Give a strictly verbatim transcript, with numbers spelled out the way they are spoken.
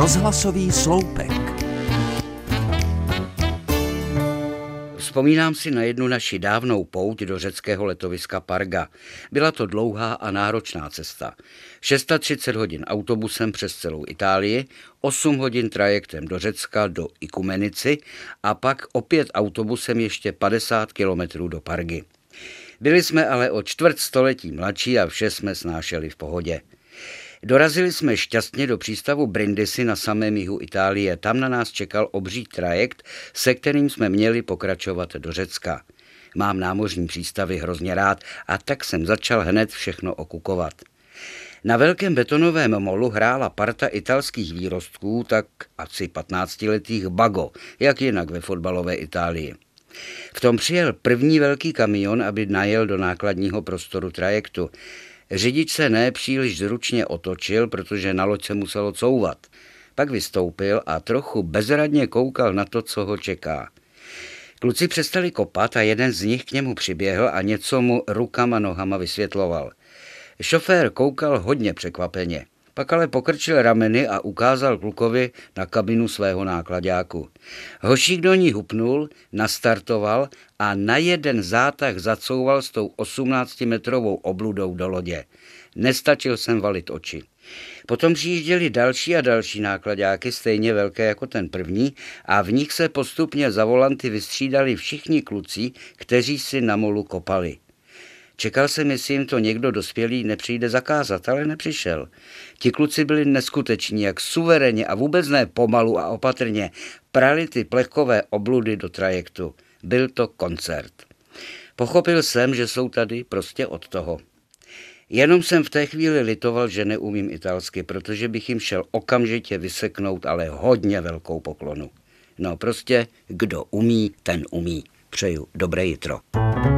Rozhlasový sloupek. Vzpomínám si na jednu naši dávnou pouť do řeckého letoviska Parga. Byla to dlouhá a náročná cesta. třicet šest hodin autobusem přes celou Itálii, osm hodin trajektem do Řecka, do Ikumenici a pak opět autobusem ještě padesát kilometrů do Pargy. Byli jsme ale o čtvrt století mladší a vše jsme snášeli v pohodě. Dorazili jsme šťastně do přístavu Brindisi na samém jihu Itálie. Tam na nás čekal obří trajekt, se kterým jsme měli pokračovat do Řecka. Mám námořní přístavy hrozně rád a tak jsem začal hned všechno okukovat. Na velkém betonovém molu hrála parta italských výrostků, tak asi patnáctiletých Bago, jak jinak ve fotbalové Itálii. V tom přijel první velký kamion, aby najel do nákladního prostoru trajektu. Řidič se ne příliš zručně otočil, protože na loď se muselo couvat. Pak vystoupil a trochu bezradně koukal na to, co ho čeká. Kluci přestali kopat a jeden z nich k němu přiběhl a něco mu rukama nohama vysvětloval. Šofér koukal hodně překvapeně. Pak ale pokrčil rameny a ukázal klukovi na kabinu svého náklaďáku. Hošík do ní hupnul, nastartoval a na jeden zátah zacouval s tou osmnáctimetrovou obludou do lodě. Nestačil jsem valit oči. Potom přijížděli další a další náklaďáky, stejně velké jako ten první, a v nich se postupně za volanty vystřídali všichni kluci, kteří si na molu kopali. Čekal jsem, jestli jim to někdo dospělý nepřijde zakázat, ale nepřišel. Ti kluci byli neskuteční, jak suverénně a vůbec ne pomalu a opatrně prali ty plechové obludy do trajektu. Byl to koncert. Pochopil jsem, že jsou tady prostě od toho. Jenom jsem v té chvíli litoval, že neumím italsky, protože bych jim šel okamžitě vyseknout, ale hodně velkou poklonu. No prostě, kdo umí, ten umí. Přeju dobré jitro.